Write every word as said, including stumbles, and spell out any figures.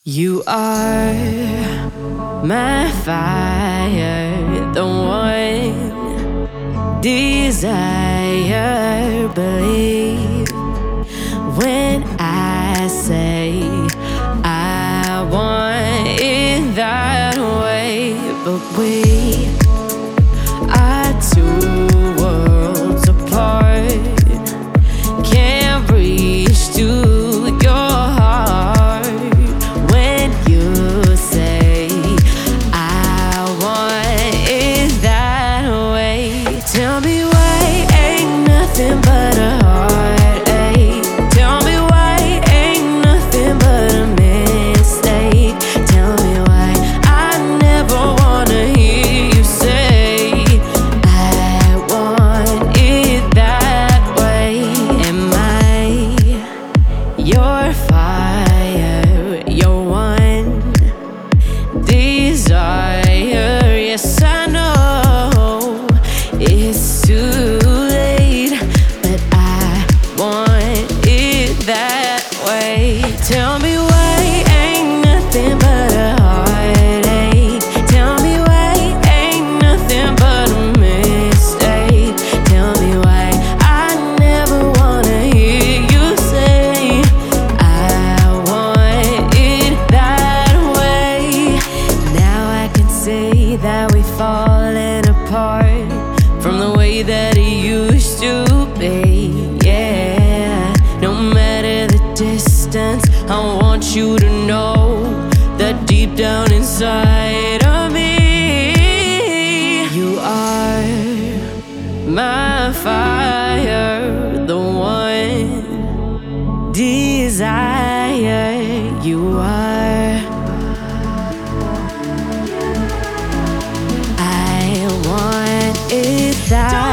You are my fire, the one desire. Believe when I say I want it that way. But we are two worlds apart, can't reach to your heart when you say I want it that way. Tell me why ain't nothing but a heartache. Tell me why ain't nothing but a mistake. Tell me why I never wanna hear you say I want it that way. Am I your fire, your one desire? Yes, I know it's too late, but I want it that way. Tell me why ain't nothing but a heartache. Tell me why ain't nothing but a mistake. Tell me why I never wanna hear you say I want it that way. Now I can see that we've fallen apart from the way that it used to be. Yeah, no matter the distance, I want you to know that deep down inside of me, you are my fire, the one desire. You are. I want it that